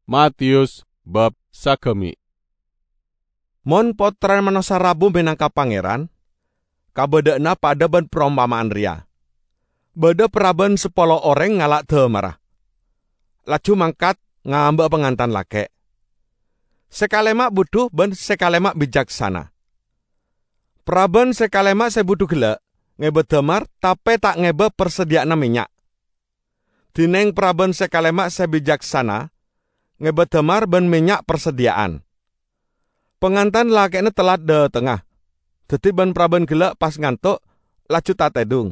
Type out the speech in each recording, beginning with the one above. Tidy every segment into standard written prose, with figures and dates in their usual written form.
Matius bab sakemi. Mon potren manosa Rabu minangka pangeran, kabedana pada ben perumpamaan ria. Beda peraben 10 orang ngalak marah. Laju mangkat ngambek pengantan lake. Sekalemak butuh ben sekalemak bijaksana. Peraben sekalemak sebutuh gelek, ngebe demar tapi tak ngebe persediaan minyak. Dineng peraben sekalemak sebijaksana, ngebe demar ben minyak persediaan. Pengantan lakene telat de tengah. Dadi ben praben gelek pas ngantuk, laju tatedung.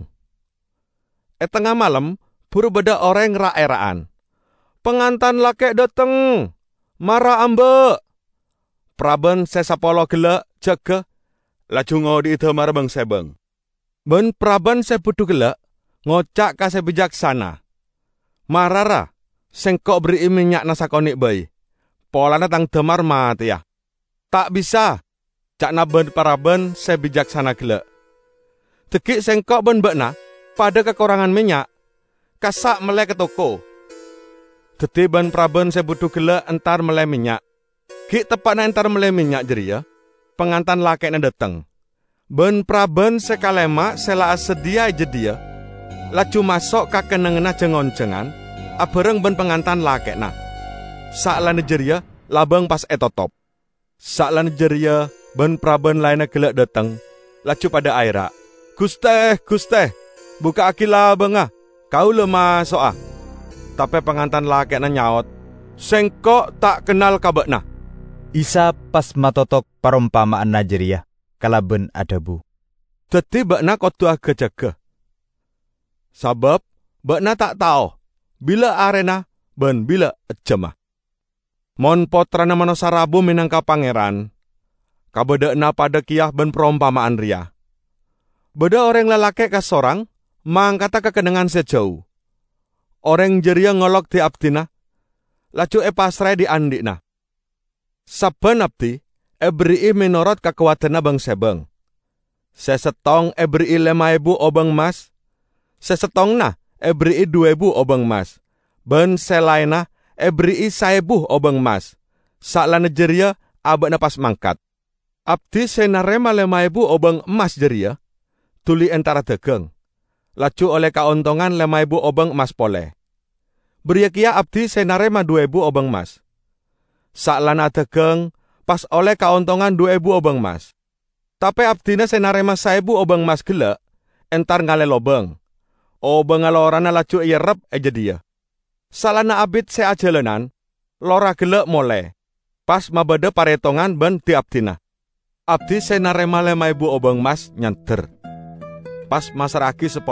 Tengah malam, buru beda orang ra-eraan. Pengantan lake dateng, marah ambek. Praben sesapolo gelek jaga, laju ngodi demar bang sebeng. Ben praben sebutu gelek, ngocak kase bijaksana. Marara, sengkok beri minyak nasakonik bayi. Polana tang demar mati ya. Tak bisa, cak naben paraben sebijaksana gelek. Dekik sengkok ben bekna, pada kekurangan minyak, kasak melek ke toko. Dadi ben praben sebutuh gelek entar melek minyak. Gik tepakna entar melek minyak jeria, pengantan lakene dateng. Ben praben sekalema sela sedia jedia, laju masuk kakenengena jengon-jengan, abareng ben pengantan lakena. Saklane jeria, labang pas etotop. Saklan jeria, ben praben lainnya gelek dateng, laju pada aira. Gusteh, buka akila bengah, kau lemah soa. Tapi pengantan lakena nyaot, sengkok tak kenal kabekna. Isa pas matotok parumpamaan najeria, kalaben adabu. Dadi bekna kudu aga-jaga. Sabab bekna tak tahu, bila arena, ben bila ejemah. Mon potrana manosa Rabu minangka pangeran, kabedana pada kiyah ben perumpamaan ria. Beda orang lelaki kasorang, mangkata kekenangan sejauh. Orang jeria ngolok di abdina, laju pasrai di andikna. Saben abdi, beri minorot kekuatana bang sebeng. Sesetong beri 5.000 obeng mas, sesetongna beri 2.000 obeng mas, ben selaina beri 1.000 obeng mas. Saklane jeria abekna pas mangkat. Abdi senarema 5.000 obeng emas jeria, tuli entara degeng. Laju oleh kauntungan 5.000 obeng emas pole. Beria kia abdi senarema 2.000 obeng emas. Saklana degeng pas oleh kauntungan 2.000 obeng emas. Tapi abdina senarema 1.000 obeng emas gelek, entar ngale lobeng. Obeng alorana laju yerep aja dia. Salana abid seajelenan, lora gelek mole. Pas mabada paretongan ben di abdina. Abdi senarema 5.000 obeng mas nyanter. Pas masaraki 10.000.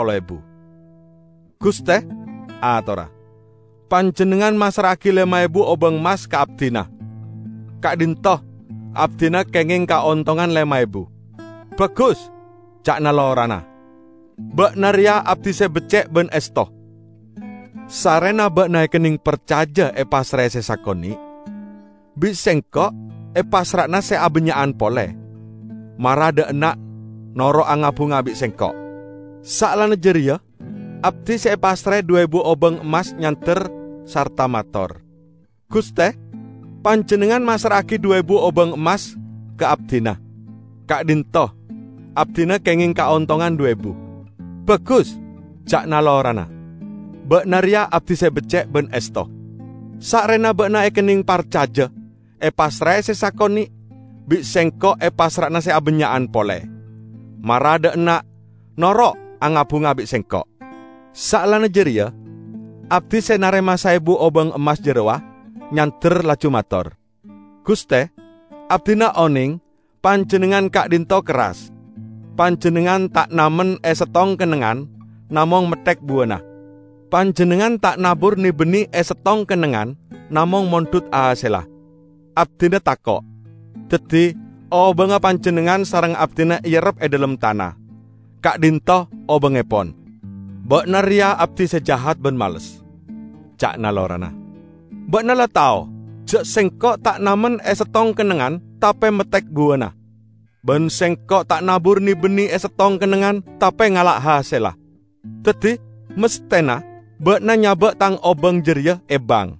Guste, atora. Panjenengan masaraki 5.000 obeng mas ke abdina. Kak dintoh, abdina kenging kaontongan 5.000. Bagus, cak nalorana. Bak naria abdi sebecek ben estoh. Sarena bak naik kening percaja pasrai sesakoni, bisengkok pasrakna seabenyaan pole. Marada enak noro angabunga bisengkok. Saklana jeria, abdi pasrai 2.000 obeng emas nyanter sarta mator. Guste, panjenengan masaraki 2.000 obeng emas ke abdina. Kak dintoh, abdina kenging kaontongan 2.000. Bagus, cak nalorana. Bak naria abdi sebecek ben esto. Sakrena bakna ekening parcaja, pasrai sesakoni, bik sengko pasrakna seabenyaan pole. Marada enak, norok angabunga bik sengko. Saklana jeria, abdi senarema 1.000 obeng emas jerewa, nyanter laju mator. Guste, abdina oning, panjenengan kak dinto keras. Panjenengan tak namen setong kenengan, namong metek buana. Panjenengan tak nabur ni benih setong kenengan, namong montut ahaselah. Abdina takok. Dadi, obenga panjenengan sareng abdina yerep dalam tanah. Kak dintoh obengepon. Bak naria abdi sejahat ben males. Cak nalorana. Bak nala tau, jek sengkok tak namen setong kenengan, tapi metek buana. Ben sengkok tak nabur ni benih setong kenengan, tapi ngalak haselah. Dadi, mestena, bakna nyabak tang obeng jeria ebang.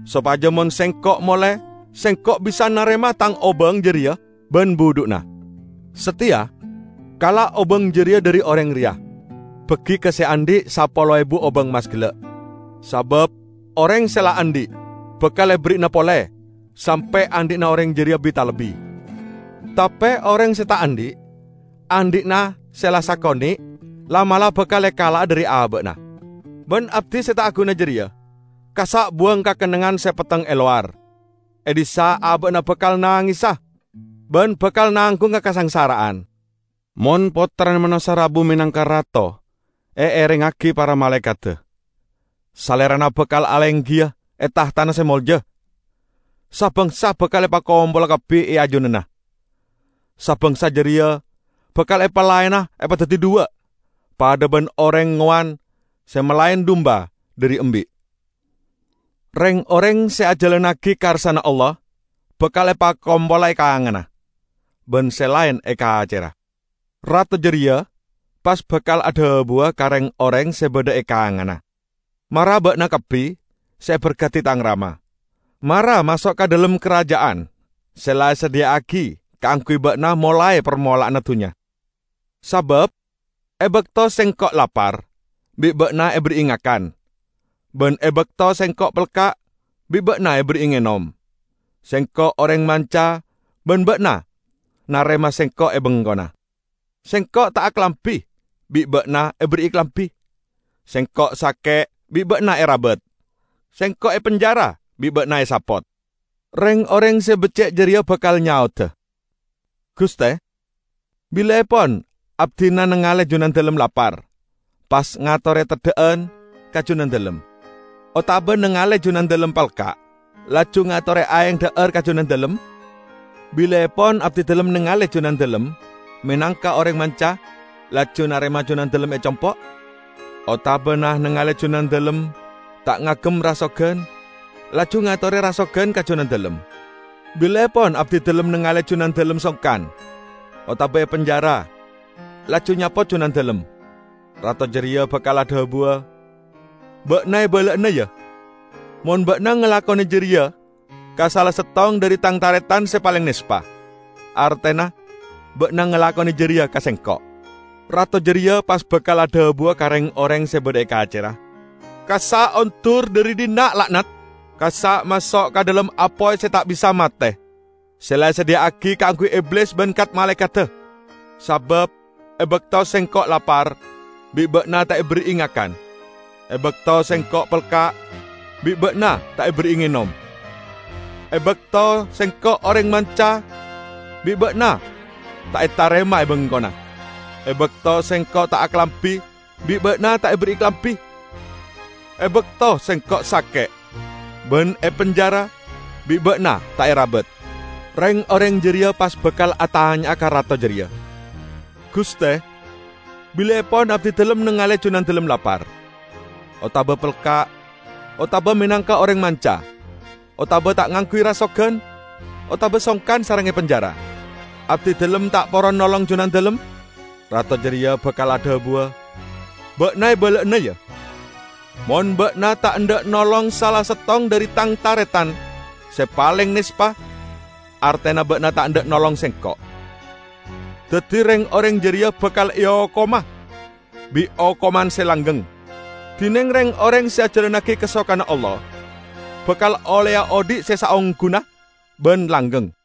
Supaya mon sengkok mole, sengkok bisa narema tang obeng jeria ben budukna. Setia, kala obeng jeria dari orang ria. Begi ke seandi 10.000 obeng mas gelek. Sabab orang sela andi, bekal beri na pole, sampai andi na orang jeria bita lebih. Tapi orang seta andi na sela sakoni, lamalah bekal kala dari abekna. Ben abdi seta aguna jeria, kasak buang kakenengan sepeteng eluar. Edisa abekna bekal nangisah, ben bekal nanggung kekasangsaraan. Mon potran menosa Rabu minangka rato, erengaki para malaikat. Salerana bekal alenggia, tahtana semolja. Sabangsa bekal pakombol kapi ajunena. Sabangsa jeria, bekal palaina dadi dua. Pada ben orang nguan, semelain domba dari embi. Reng-orang seajalanaki karsana Allah, bekal pakombol kaangana. Ben selain eka acera. Ratu jeria, pas bekal ada buah kareng orang sebeda kaangana. Mara bakna kepi, saya berkati tang rama. Mara masuk ke dalam kerajaan, selai sedia aki, keangkui bakna mulai permolaan natunya. Sabab, ebekto sengkok lapar, bi bakna beringakan. Ben ebekto sengkok pelkak, bi bakna beringenom. Sengkok orang manca, ben bakna, narema sengkok benggona. Sengkok tak aklampi, bi bakna beriklampi. Sengkok sake, bi bakna rabet. Sengkok penjara, bi bakna sapot. Reng orang sebecek jeria bakal nyaut. Guste, bila pon abdina nengale junan dalam lapar. Pas ngatore tedeen kajunan dalam. Otabe nengale junan dalam palka. Laju ngatore aeng deer kajunan dalam. Bila pon abdi dalam nengale junan dalam. Menangka orang manca. Laju narema junan dalam compok. Otabe nah nengale junan dalam. Tak ngagem rasogen. Laju ngatore rasogen kajunan dalam. Bila pon abdi dalam nengale junan dalam songkan. Otabe penjara. Laju nyapot junan dalam. Rato jeria bakal ada buah. Bakna balakna ya. Mon bakna ngelakoni jeria. Kasalah setong dari tang taretan sepaling nispa. Artena bakna ngelakoni jeria kasengkok. Rato jeria pas bakal ada buah kareng orang sebeda kacera. Kasa ontur dari dina laknat. Kasa masuk ke dalam apoy saya tak bisa mate. Selai sedia aki kangkui iblis benkat malaikat. Sabab ebekto sengkok lapar. Bi bakna tak beringakan. Ebekto sengkok pelkak. Bi bakna tak beringinom. Ebekto sengkok orang manca. Bi bakna tak tarema benggona. Ebekto sengkok tak aklampi. Bi bakna tak beriklampi. Ebekto sengkok sake. Ben penjara. Bi bakna tak rabet. Reng orang jeria pas bekal atanya akar rato jeria. Guste, bila pon abdi dalam nengale junan dalam lapar. Otabe pelkak, otabe menangka orang manca. Otabe tak ngangkui rasogen, otabe songkan sarangnya penjara. Abdi dalam tak poron nolong junan dalam. Rato jeria bakal ada buah. Bakna balakna ya. Mon bakna tak ndak nolong salah setong dari tang taretan. Sepaling nispa. Artena bakna tak ndak nolong sengkok. Dadi reng orang jeria bakal koma. Bi koman selanggeng. Dineng reng orang seajaranake kesokana Allah. Bakal oleh odi sesaong guna ben langgeng.